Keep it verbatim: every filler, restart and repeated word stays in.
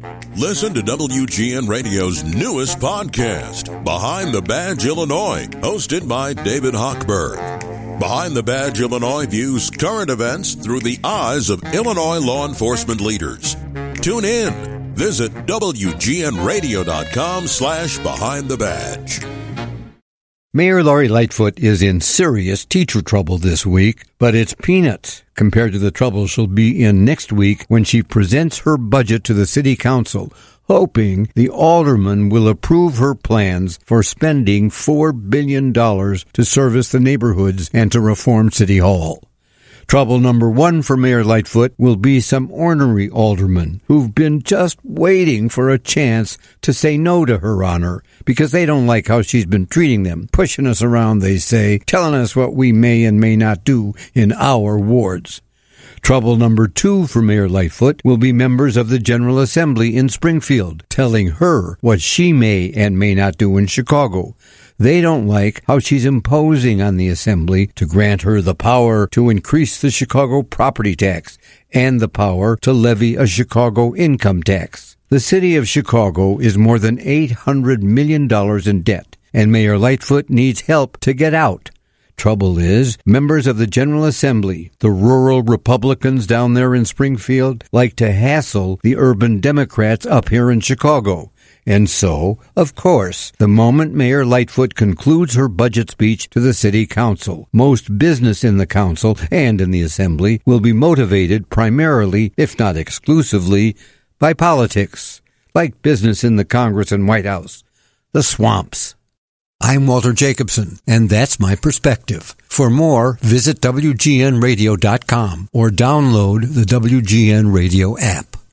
Listen to W G N Radio's newest podcast, Behind the Badge Illinois, hosted by David Hochberg. Behind the Badge Illinois views current events through the eyes of Illinois law enforcement leaders. Tune in. Visit W G N radio dot com slash behind the badge. Mayor Lori Lightfoot is in serious teacher trouble this week, but it's peanuts compared to the trouble she'll be in next week when she presents her budget to the city council, hoping the aldermen will approve her plans for spending four billion dollars to service the neighborhoods and to reform City Hall. Trouble number one for Mayor Lightfoot will be some ornery aldermen who've been just waiting for a chance to say no to her honor because they don't like how she's been treating them, pushing us around, they say, telling us what we may and may not do in our wards. Trouble number two for Mayor Lightfoot will be members of the General Assembly in Springfield, telling her what she may and may not do in Chicago. They don't like how she's imposing on the Assembly to grant her the power to increase the Chicago property tax and the power to levy a Chicago income tax. The city of Chicago is more than eight hundred million dollars in debt, and Mayor Lightfoot needs help to get out. Trouble is, members of the General Assembly, the rural Republicans down there in Springfield, like to hassle the urban Democrats up here in Chicago. And so, of course, the moment Mayor Lightfoot concludes her budget speech to the city council, most business in the council and in the assembly will be motivated primarily, if not exclusively, by politics, like business in the Congress and White House, the swamps. I'm Walter Jacobson, and that's my perspective. For more, visit W G N radio dot com or download the W G N Radio app.